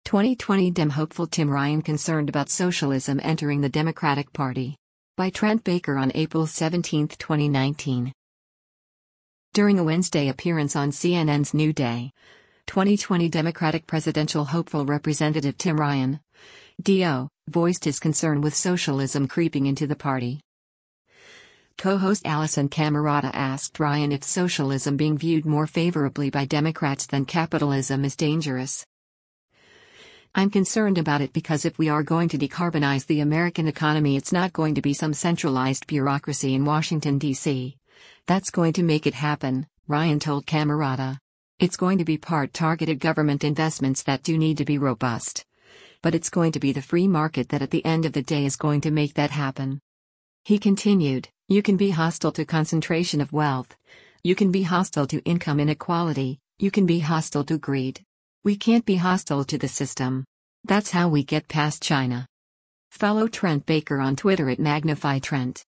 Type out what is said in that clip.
2020 Dem hopeful Tim Ryan concerned about socialism entering the Democratic Party. By Trent Baker on April 17, 2019. During a Wednesday appearance on CNN's New Day, 2020 Democratic presidential hopeful Representative Tim Ryan, DO, voiced his concern with socialism creeping into the party. Co-host Alisyn Camerota asked Ryan if socialism being viewed more favorably by Democrats than capitalism is dangerous. "I'm concerned about it because if we are going to decarbonize the American economy, it's not going to be some centralized bureaucracy in Washington, D.C. that's going to make it happen," Ryan told Camerota. "It's going to be part targeted government investments that do need to be robust. But it's going to be the free market that at the end of the day is going to make that happen." He continued, "You can be hostile to concentration of wealth. You can be hostile to income inequality. You can be hostile to greed. We can't be hostile to the system. That's how we get past China." Follow Trent Baker on Twitter at MagnifyTrent.